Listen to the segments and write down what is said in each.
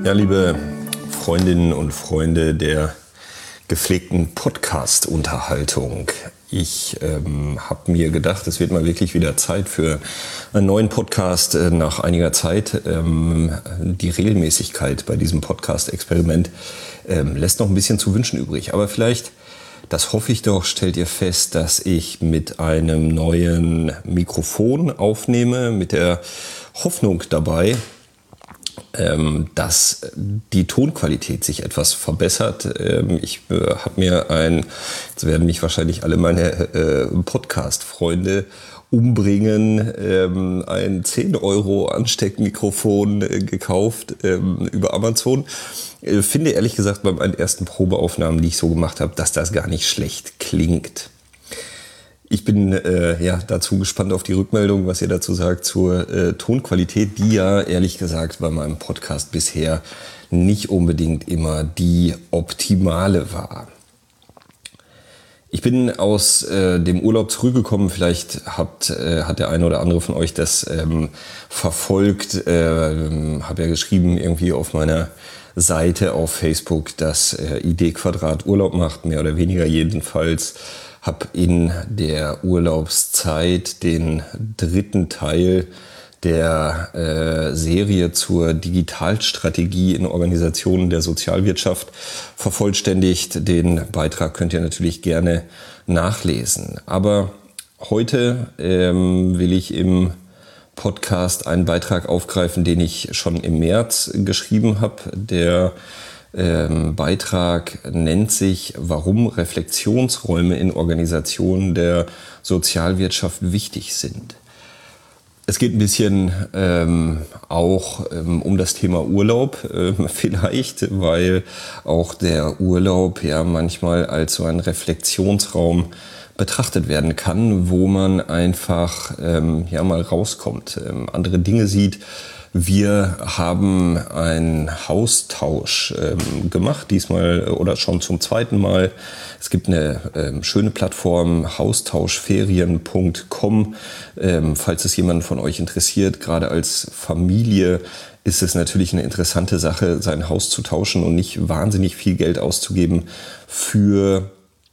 Ja, liebe Freundinnen und Freunde der gepflegten Podcast-Unterhaltung. Ich habe mir gedacht, es wird mal wirklich wieder Zeit für einen neuen Podcast nach einiger Zeit. Die Regelmäßigkeit bei diesem Podcast-Experiment lässt noch ein bisschen zu wünschen übrig. Aber vielleicht, das hoffe ich doch, stellt ihr fest, dass ich mit einem neuen Mikrofon aufnehme, mit der Hoffnung dabei, dass die Tonqualität sich etwas verbessert. Ich habe mir jetzt werden mich wahrscheinlich alle meine Podcast-Freunde umbringen, ein 10 € Ansteckmikrofon gekauft über Amazon. Finde ehrlich gesagt bei meinen ersten Probeaufnahmen, die ich so gemacht habe, dass das gar nicht schlecht klingt. Ich bin dazu gespannt auf die Rückmeldung, was ihr dazu sagt zur Tonqualität, die ja ehrlich gesagt bei meinem Podcast bisher nicht unbedingt immer die optimale war. Ich bin aus dem Urlaub zurückgekommen. Vielleicht hat der eine oder andere von euch das verfolgt. Habe ja geschrieben irgendwie auf meiner Seite auf Facebook, dass ID Quadrat Urlaub macht, mehr oder weniger jedenfalls. Habe in der Urlaubszeit den 3. Teil der Serie zur Digitalstrategie in Organisationen der Sozialwirtschaft vervollständigt. Den Beitrag könnt ihr natürlich gerne nachlesen. Aber heute will ich im Podcast einen Beitrag aufgreifen, den ich schon im März geschrieben habe. Der Beitrag nennt sich „Warum Reflexionsräume in Organisationen der Sozialwirtschaft wichtig sind“. Es geht ein bisschen auch um das Thema Urlaub vielleicht, weil auch der Urlaub ja manchmal als so ein Reflexionsraum betrachtet werden kann, wo man einfach mal rauskommt, andere Dinge sieht. Wir haben einen Haustausch gemacht, diesmal oder schon zum 2. Mal. Es gibt eine schöne Plattform, haustauschferien.com. Falls es jemanden von euch interessiert, gerade als Familie ist es natürlich eine interessante Sache, sein Haus zu tauschen und nicht wahnsinnig viel Geld auszugeben für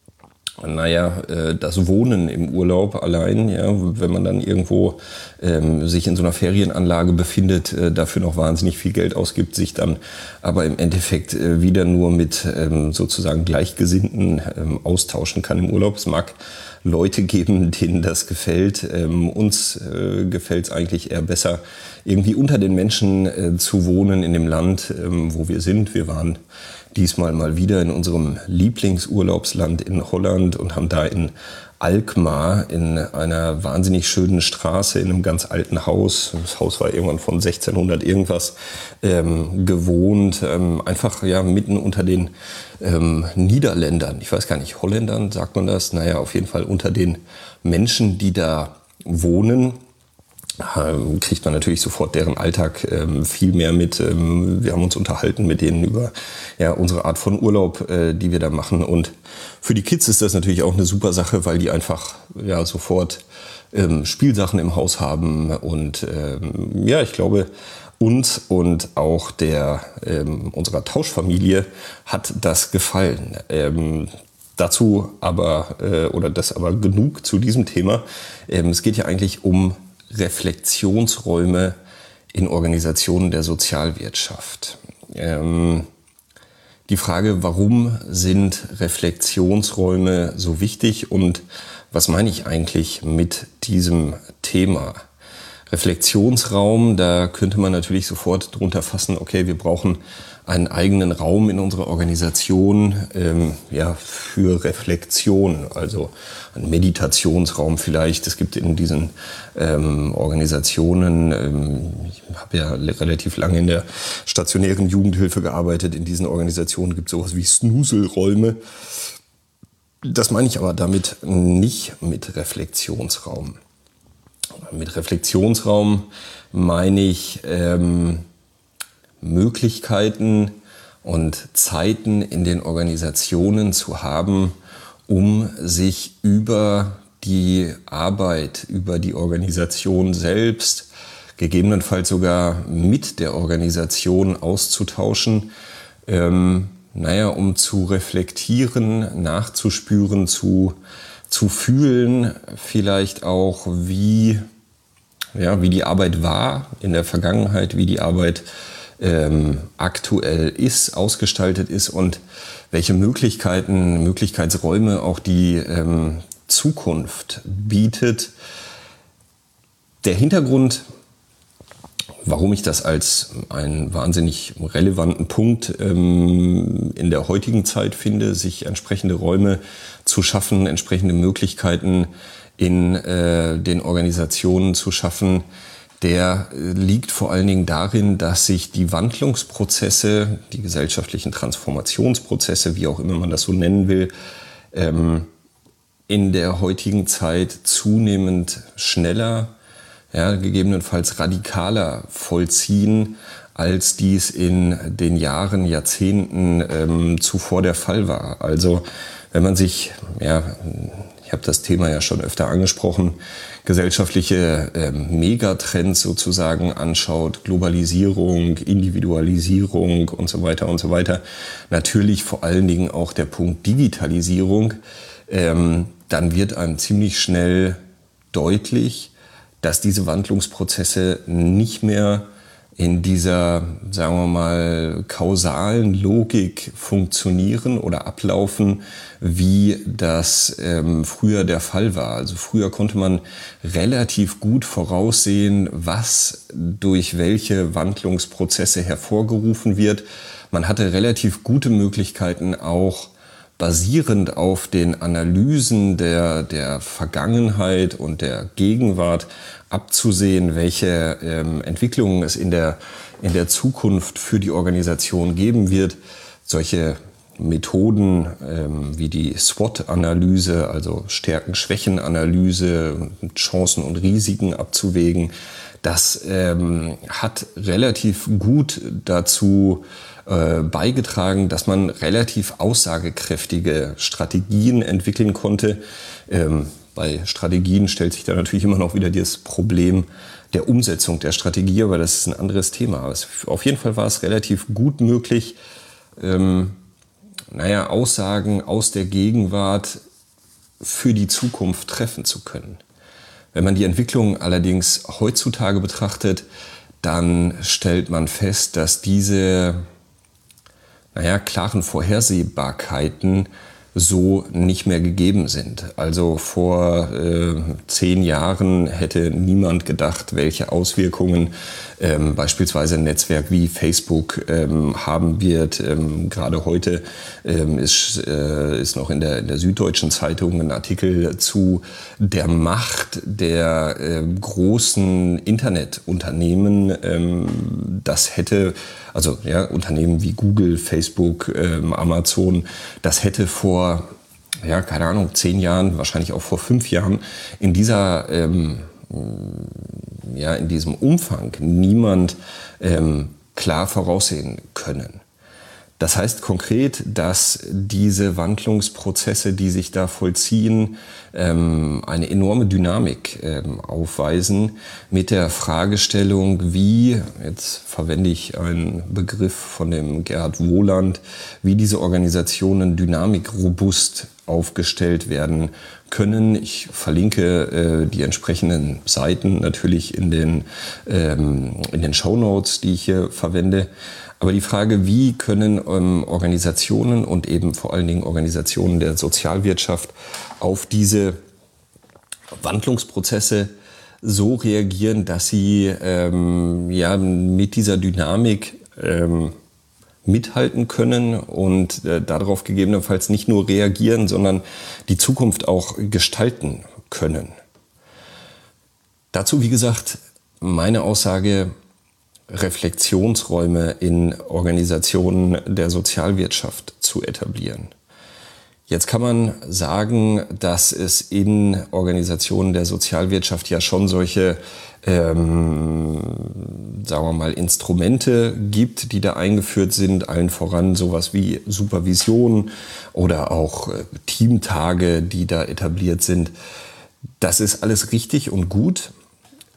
das Wohnen im Urlaub allein, ja, wenn man dann irgendwo sich in so einer Ferienanlage befindet, dafür noch wahnsinnig viel Geld ausgibt, sich dann aber im Endeffekt wieder nur mit sozusagen Gleichgesinnten austauschen kann im Urlaub. Es mag Leute geben, denen das gefällt. Uns gefällt es eigentlich eher besser, irgendwie unter den Menschen zu wohnen in dem Land, wo wir sind. Wir waren diesmal mal wieder in unserem Lieblingsurlaubsland in Holland und haben da in Alkmaar in einer wahnsinnig schönen Straße in einem ganz alten Haus, das Haus war irgendwann von 1600 irgendwas, gewohnt, einfach mitten unter den Niederländern, ich weiß gar nicht, Holländern sagt man das, auf jeden Fall unter den Menschen, die da wohnen. Kriegt man natürlich sofort deren Alltag viel mehr mit. Wir haben uns unterhalten mit denen über unsere Art von Urlaub, die wir da machen. Und für die Kids ist das natürlich auch eine super Sache, weil die einfach sofort Spielsachen im Haus haben. Und ich glaube, uns und auch unserer Tauschfamilie hat das gefallen. Dazu aber, das aber genug zu diesem Thema. Es geht ja eigentlich um Reflexionsräume in Organisationen der Sozialwirtschaft. Die Frage, warum sind Reflexionsräume so wichtig und was meine ich eigentlich mit diesem Thema? Reflexionsraum, da könnte man natürlich sofort drunter fassen, okay, wir brauchen einen eigenen Raum in unserer Organisation für Reflexion, also ein Meditationsraum vielleicht. Es gibt in diesen Organisationen, ich habe ja relativ lange in der stationären Jugendhilfe gearbeitet, in diesen Organisationen gibt es sowas wie Snuselräume. Das meine ich aber damit nicht mit Reflexionsraum. Mit Reflexionsraum meine ich Möglichkeiten und Zeiten in den Organisationen zu haben, um sich über die Arbeit, über die Organisation selbst gegebenenfalls sogar mit der Organisation auszutauschen, um zu reflektieren, nachzuspüren, zu fühlen, vielleicht auch, wie die Arbeit war in der Vergangenheit, wie die Arbeit aktuell ist, ausgestaltet ist und welche Möglichkeitsräume auch die Zukunft bietet. Der Hintergrund, warum ich das als einen wahnsinnig relevanten Punkt in der heutigen Zeit finde, sich entsprechende Räume zu schaffen, entsprechende Möglichkeiten in den Organisationen zu schaffen, der liegt vor allen Dingen darin, dass sich die Wandlungsprozesse, die gesellschaftlichen Transformationsprozesse, wie auch immer man das so nennen will, in der heutigen Zeit zunehmend schneller, gegebenenfalls radikaler vollziehen, als dies in den Jahren, Jahrzehnten zuvor der Fall war. Also wenn man sich, ich habe das Thema ja schon öfter angesprochen, gesellschaftliche Megatrends sozusagen anschaut, Globalisierung, Individualisierung und so weiter, natürlich vor allen Dingen auch der Punkt Digitalisierung, dann wird einem ziemlich schnell deutlich, dass diese Wandlungsprozesse nicht mehr in dieser, sagen wir mal, kausalen Logik funktionieren oder ablaufen, wie das früher der Fall war. Also früher konnte man relativ gut voraussehen, was durch welche Wandlungsprozesse hervorgerufen wird. Man hatte relativ gute Möglichkeiten, auch basierend auf den Analysen der Vergangenheit und der Gegenwart abzusehen, welche Entwicklungen es in der Zukunft für die Organisation geben wird. Solche Methoden wie die SWOT-Analyse, also Stärken-Schwächen-Analyse, Chancen und Risiken abzuwägen, das hat relativ gut dazu beigetragen, dass man relativ aussagekräftige Strategien entwickeln konnte. Bei Strategien stellt sich da natürlich immer noch wieder das Problem der Umsetzung der Strategie, aber das ist ein anderes Thema. Aber auf jeden Fall war es relativ gut möglich, Aussagen aus der Gegenwart für die Zukunft treffen zu können. Wenn man die Entwicklung allerdings heutzutage betrachtet, dann stellt man fest, dass diese klaren Vorhersehbarkeiten so nicht mehr gegeben sind. Also vor 10 Jahren hätte niemand gedacht, welche Auswirkungen beispielsweise ein Netzwerk wie Facebook haben wird. Gerade heute ist noch in der Süddeutschen Zeitung ein Artikel zu der Macht der großen Internetunternehmen. Das hätte, Unternehmen wie Google, Facebook, Amazon, das hätte vor 10 Jahren, wahrscheinlich auch vor 5 Jahren, in diesem Umfang niemand klar voraussehen können. Das heißt konkret, dass diese Wandlungsprozesse, die sich da vollziehen, eine enorme Dynamik aufweisen mit der Fragestellung, wie, jetzt verwende ich einen Begriff von dem Gerhard Wohland, wie diese Organisationen dynamikrobust aufgestellt werden können. Ich verlinke die entsprechenden Seiten natürlich in den Shownotes, die ich hier verwende. Aber die Frage, wie können Organisationen und eben vor allen Dingen Organisationen der Sozialwirtschaft auf diese Wandlungsprozesse so reagieren, dass sie mit dieser Dynamik mithalten können und darauf gegebenenfalls nicht nur reagieren, sondern die Zukunft auch gestalten können. Dazu, wie gesagt, meine Aussage: Reflexionsräume in Organisationen der Sozialwirtschaft zu etablieren. Jetzt kann man sagen, dass es in Organisationen der Sozialwirtschaft ja schon solche, Instrumente gibt, die da eingeführt sind, allen voran sowas wie Supervision oder auch Teamtage, die da etabliert sind. Das ist alles richtig und gut.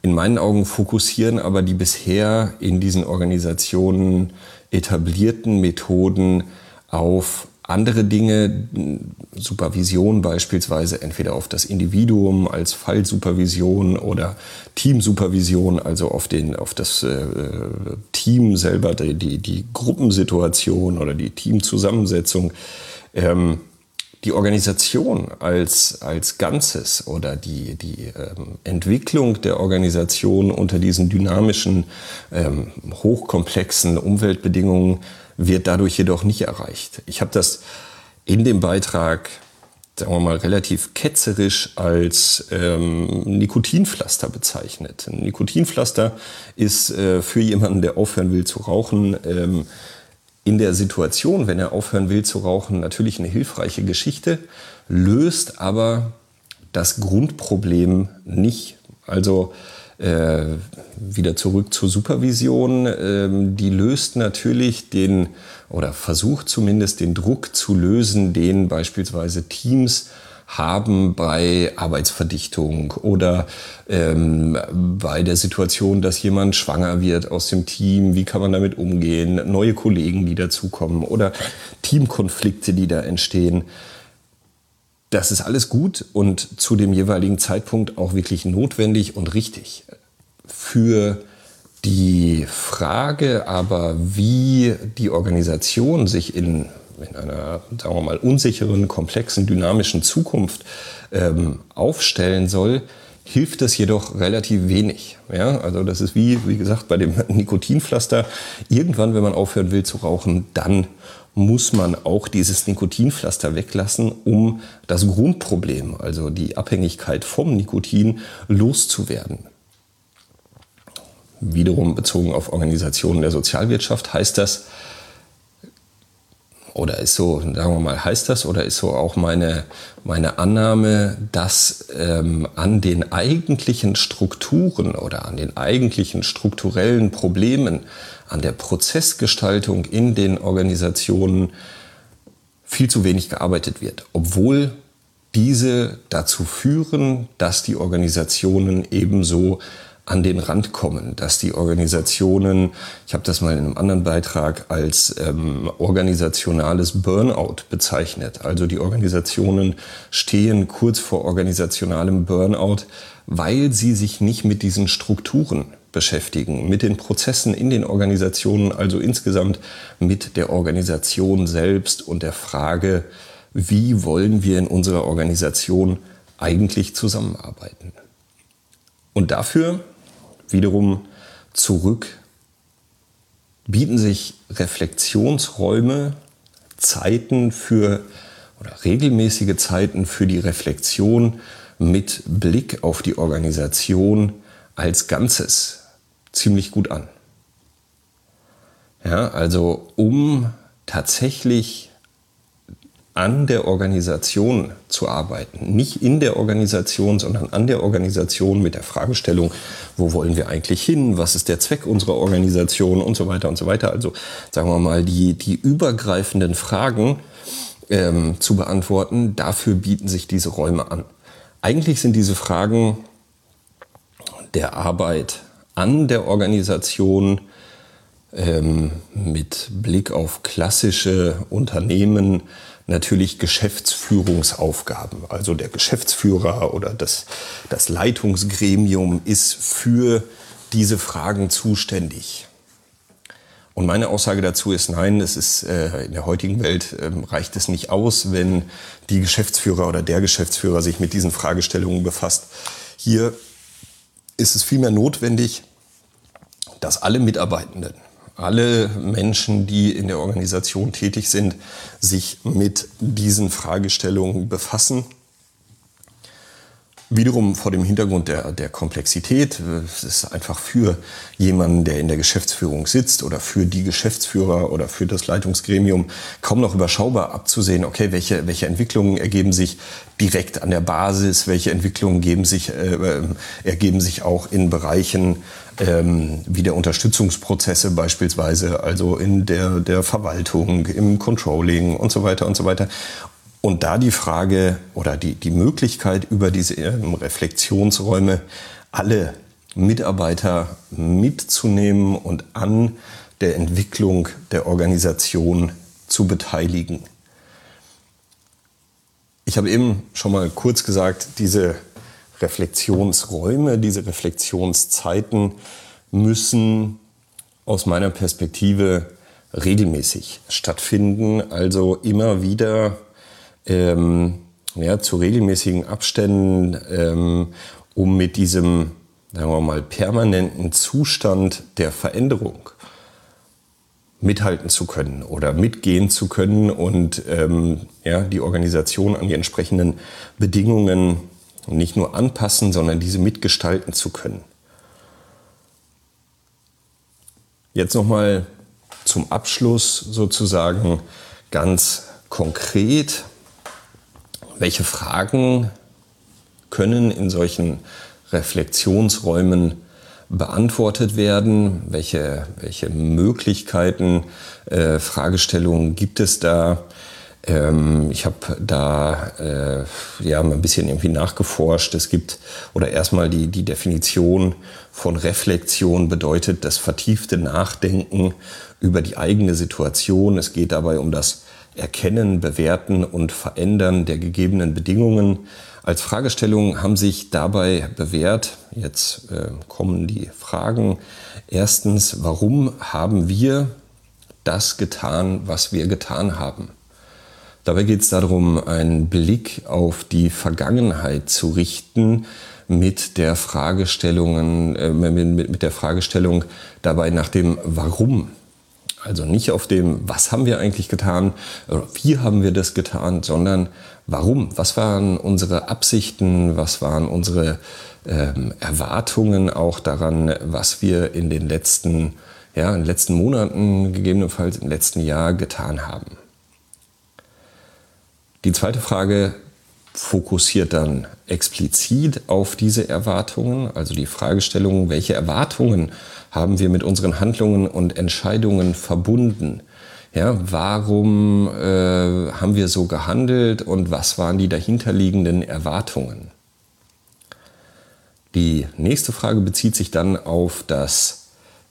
In meinen Augen fokussieren aber die bisher in diesen Organisationen etablierten Methoden auf andere Dinge, Supervision beispielsweise, entweder auf das Individuum als Fallsupervision oder Teamsupervision, also auf das Team selber, die Gruppensituation oder die Teamzusammensetzung. Die Organisation als Ganzes oder die Entwicklung der Organisation unter diesen dynamischen, hochkomplexen Umweltbedingungen wird dadurch jedoch nicht erreicht. Ich habe das in dem Beitrag, sagen wir mal, relativ ketzerisch als Nikotinpflaster bezeichnet. Ein Nikotinpflaster ist für jemanden, der aufhören will zu rauchen, in der Situation, wenn er aufhören will zu rauchen, natürlich eine hilfreiche Geschichte, löst aber das Grundproblem nicht. Also wieder zurück zur Supervision, die löst natürlich oder versucht zumindest den Druck zu lösen, den beispielsweise Teams haben bei Arbeitsverdichtung oder bei der Situation, dass jemand schwanger wird aus dem Team. Wie kann man damit umgehen? Neue Kollegen, die dazukommen oder Teamkonflikte, die da entstehen. Das ist alles gut und zu dem jeweiligen Zeitpunkt auch wirklich notwendig und richtig. Für die Frage aber, wie die Organisation sich in einer, sagen wir mal, unsicheren, komplexen, dynamischen Zukunft aufstellen soll, hilft das jedoch relativ wenig. Ja, also das ist wie gesagt, bei dem Nikotinpflaster. Irgendwann, wenn man aufhören will zu rauchen, dann muss man auch dieses Nikotinpflaster weglassen, um das Grundproblem, also die Abhängigkeit vom Nikotin, loszuwerden. Wiederum bezogen auf Organisationen der Sozialwirtschaft heißt das, oder ist so, sagen wir mal, heißt das oder ist so auch meine Annahme, dass an den eigentlichen Strukturen oder an den eigentlichen strukturellen Problemen, an der Prozessgestaltung in den Organisationen viel zu wenig gearbeitet wird, obwohl diese dazu führen, dass die Organisationen ebenso an den Rand kommen, dass die Organisationen, ich habe das mal in einem anderen Beitrag als organisationales Burnout bezeichnet. Also die Organisationen stehen kurz vor organisationalem Burnout, weil sie sich nicht mit diesen Strukturen beschäftigen, mit den Prozessen in den Organisationen, also insgesamt mit der Organisation selbst und der Frage, wie wollen wir in unserer Organisation eigentlich zusammenarbeiten. Und dafür wiederum zurück bieten sich Reflexionsräume, Zeiten oder regelmäßige Zeiten für die Reflexion mit Blick auf die Organisation als Ganzes ziemlich gut an. Ja, also um tatsächlich an der Organisation zu arbeiten. Nicht in der Organisation, sondern an der Organisation mit der Fragestellung, wo wollen wir eigentlich hin, was ist der Zweck unserer Organisation und so weiter und so weiter. Also sagen wir mal, die übergreifenden Fragen zu beantworten, dafür bieten sich diese Räume an. Eigentlich sind diese Fragen der Arbeit an der Organisation mit Blick auf klassische Unternehmen natürlich Geschäftsführungsaufgaben. Also der Geschäftsführer oder das Leitungsgremium ist für diese Fragen zuständig. Und meine Aussage dazu ist, nein, es ist in der heutigen Welt reicht es nicht aus, wenn die Geschäftsführer oder der Geschäftsführer sich mit diesen Fragestellungen befasst. Hier ist es vielmehr notwendig, dass alle Mitarbeitenden, alle Menschen, die in der Organisation tätig sind, sich mit diesen Fragestellungen befassen. Wiederum vor dem Hintergrund der Komplexität. Es ist einfach für jemanden, der in der Geschäftsführung sitzt oder für die Geschäftsführer oder für das Leitungsgremium kaum noch überschaubar abzusehen, okay, welche Entwicklungen ergeben sich direkt an der Basis, welche Entwicklungen ergeben sich auch in Bereichen wie der Unterstützungsprozesse beispielsweise, also in der Verwaltung, im Controlling und so weiter und so weiter. Und da die Frage oder die Möglichkeit, über diese Reflexionsräume alle Mitarbeiter mitzunehmen und an der Entwicklung der Organisation zu beteiligen. Ich habe eben schon mal kurz gesagt, diese Reflexionsräume, diese Reflexionszeiten müssen aus meiner Perspektive regelmäßig stattfinden, also immer wieder zu regelmäßigen Abständen, um mit diesem, sagen wir mal, permanenten Zustand der Veränderung mithalten zu können oder mitgehen zu können und die Organisation an die entsprechenden Bedingungen nicht nur anpassen, sondern diese mitgestalten zu können. Jetzt nochmal zum Abschluss sozusagen ganz konkret, welche Fragen können in solchen Reflexionsräumen beantwortet werden? Welche Möglichkeiten, Fragestellungen gibt es da? Ich habe da mal ein bisschen irgendwie nachgeforscht. Es gibt, oder erstmal die Definition von Reflexion bedeutet das vertiefte Nachdenken über die eigene Situation. Es geht dabei um das Erkennen, Bewerten und Verändern der gegebenen Bedingungen. Als Fragestellungen haben sich dabei bewährt, jetzt kommen die Fragen. Erstens, warum haben wir das getan, was wir getan haben? Dabei geht es darum, einen Blick auf die Vergangenheit zu richten mit der Fragestellung dabei nach dem Warum. Also nicht auf dem, was haben wir eigentlich getan, oder wie haben wir das getan, sondern warum. Was waren unsere Absichten, was waren unsere Erwartungen auch daran, was wir in den letzten Monaten, gegebenenfalls im letzten Jahr getan haben. Die zweite Frage fokussiert dann explizit auf diese Erwartungen, also die Fragestellung, welche Erwartungen haben wir mit unseren Handlungen und Entscheidungen verbunden? Ja, warum haben wir so gehandelt und was waren die dahinterliegenden Erwartungen? Die nächste Frage bezieht sich dann auf auf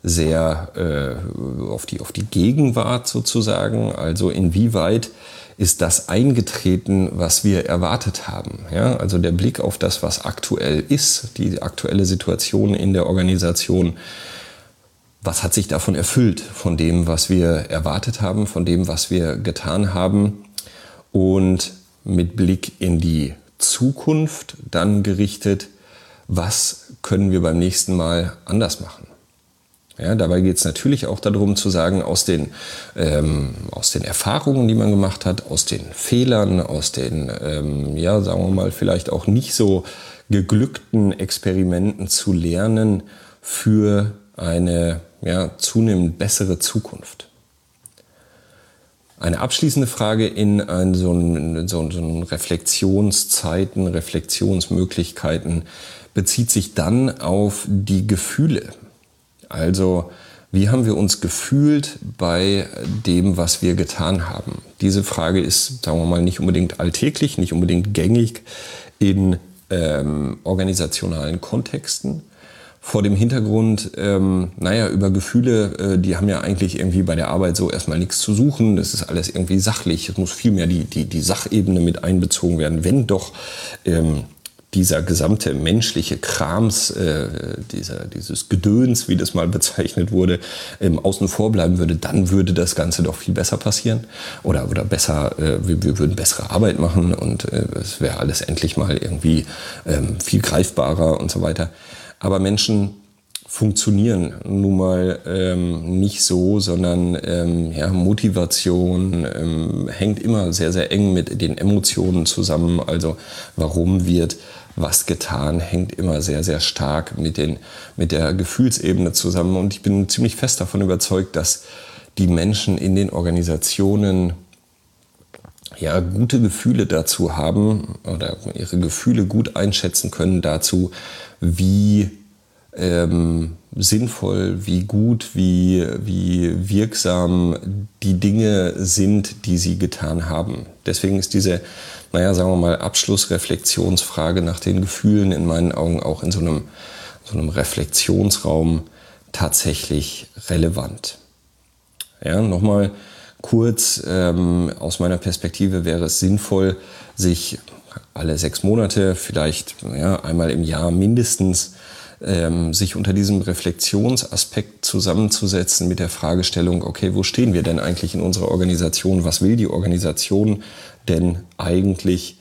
die Gegenwart sozusagen, also inwieweit ist das eingetreten, was wir erwartet haben. Ja, also der Blick auf das, was aktuell ist, die aktuelle Situation in der Organisation. Was hat sich davon erfüllt, von dem, was wir erwartet haben, von dem, was wir getan haben? Und mit Blick in die Zukunft dann gerichtet, was können wir beim nächsten Mal anders machen? Ja, dabei geht es natürlich auch darum zu sagen, aus den Erfahrungen, die man gemacht hat, aus den Fehlern, aus den, sagen wir mal, vielleicht auch nicht so geglückten Experimenten zu lernen für eine zunehmend bessere Zukunft. Eine abschließende Frage in so einen Reflexionszeiten, Reflexionsmöglichkeiten bezieht sich dann auf die Gefühle. Also, wie haben wir uns gefühlt bei dem, was wir getan haben? Diese Frage ist, sagen wir mal, nicht unbedingt alltäglich, nicht unbedingt gängig in organisationalen Kontexten. Vor dem Hintergrund, über Gefühle, die haben ja eigentlich irgendwie bei der Arbeit so erstmal nichts zu suchen. Das ist alles irgendwie sachlich. Es muss vielmehr die Sachebene mit einbezogen werden, wenn doch dieser gesamte menschliche Krams, dieses Gedöns, wie das mal bezeichnet wurde, außen vor bleiben würde, dann würde das Ganze doch viel besser passieren oder besser, wir würden bessere Arbeit machen und es wäre alles endlich mal irgendwie viel greifbarer und so weiter. Aber Menschen funktionieren nun mal nicht so, sondern Motivation hängt immer sehr, sehr eng mit den Emotionen zusammen. Also warum wird was getan, hängt immer sehr, sehr stark mit der Gefühlsebene zusammen. Und ich bin ziemlich fest davon überzeugt, dass die Menschen in den Organisationen gute Gefühle dazu haben oder ihre Gefühle gut einschätzen können dazu, wie sinnvoll, wie gut, wie wirksam die Dinge sind, die sie getan haben. Deswegen ist diese, sagen wir mal, Abschlussreflexionsfrage nach den Gefühlen in meinen Augen auch in so einem so einem Reflexionsraum tatsächlich relevant? Ja, nochmal kurz, aus meiner Perspektive wäre es sinnvoll, sich alle 6 Monate, vielleicht einmal im Jahr mindestens, sich unter diesem Reflexionsaspekt zusammenzusetzen mit der Fragestellung, okay, wo stehen wir denn eigentlich in unserer Organisation? Was will die Organisation denn eigentlich,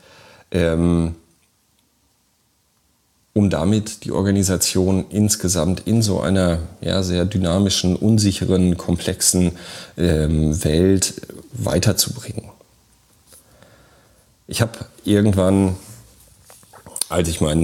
um damit die Organisation insgesamt in so einer sehr dynamischen, unsicheren, komplexen Welt weiterzubringen. Ich habe irgendwann, als ich meinen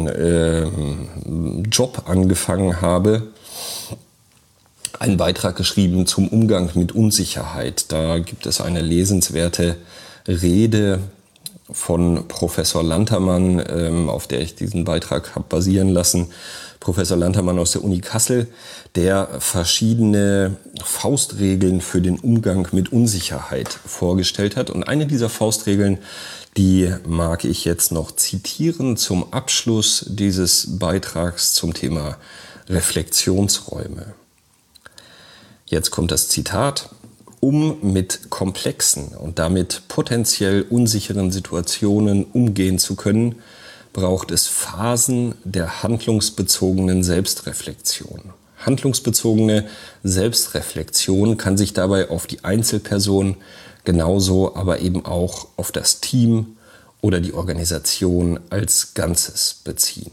neuen Job angefangen habe, einen Beitrag geschrieben zum Umgang mit Unsicherheit. Da gibt es eine lesenswerte Rede von Professor Lantermann, auf der ich diesen Beitrag habe basieren lassen. Professor Lantermann aus der Uni Kassel, der verschiedene Faustregeln für den Umgang mit Unsicherheit vorgestellt hat. Und eine dieser Faustregeln, die mag ich jetzt noch zitieren zum Abschluss dieses Beitrags zum Thema Reflexionsräume. Jetzt kommt das Zitat. Um mit komplexen und damit potenziell unsicheren Situationen umgehen zu können, braucht es Phasen der handlungsbezogenen Selbstreflexion. Handlungsbezogene Selbstreflexion kann sich dabei auf die Einzelperson genauso, aber eben auch auf das Team oder die Organisation als Ganzes beziehen.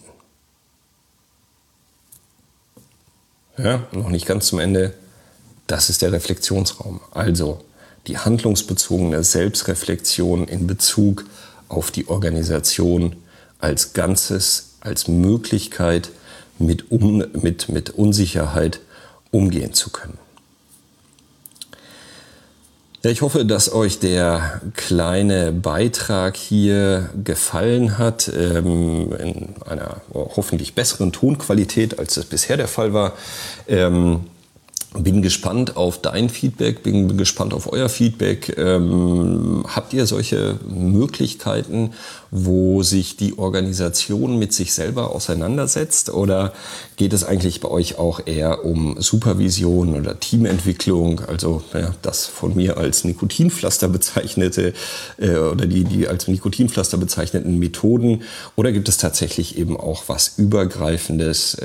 Ja, noch nicht ganz zum Ende. Das ist der Reflexionsraum. Also die handlungsbezogene Selbstreflexion in Bezug auf die Organisation als Ganzes, als Möglichkeit, mit Unsicherheit umgehen zu können. Ja, ich hoffe, dass euch der kleine Beitrag hier gefallen hat, in einer hoffentlich besseren Tonqualität, als es bisher der Fall war. Bin gespannt auf dein Feedback, bin gespannt auf euer Feedback. Habt ihr solche Möglichkeiten, wo sich die Organisation mit sich selber auseinandersetzt? Oder geht es eigentlich bei euch auch eher um Supervision oder Teamentwicklung? Also das von mir als Nikotinpflaster bezeichnete oder die als Nikotinpflaster bezeichneten Methoden? Oder gibt es tatsächlich eben auch was Übergreifendes,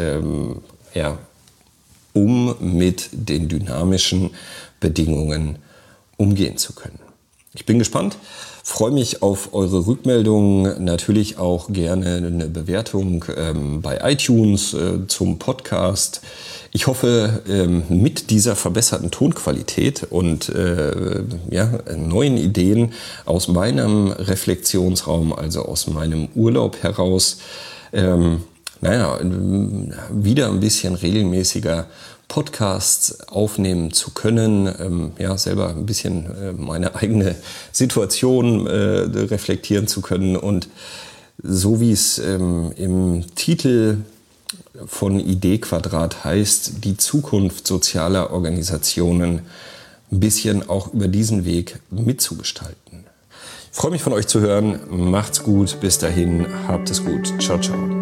um mit den dynamischen Bedingungen umgehen zu können? Ich bin gespannt, freue mich auf eure Rückmeldungen, natürlich auch gerne eine Bewertung bei iTunes zum Podcast. Ich hoffe, mit dieser verbesserten Tonqualität und neuen Ideen aus meinem Reflexionsraum, also aus meinem Urlaub heraus, wieder ein bisschen regelmäßiger Podcasts aufnehmen zu können, selber ein bisschen meine eigene Situation reflektieren zu können und so wie es im Titel von Idee-Quadrat heißt, die Zukunft sozialer Organisationen ein bisschen auch über diesen Weg mitzugestalten. Ich freue mich von euch zu hören. Macht's gut. Bis dahin. Habt es gut. Ciao, ciao.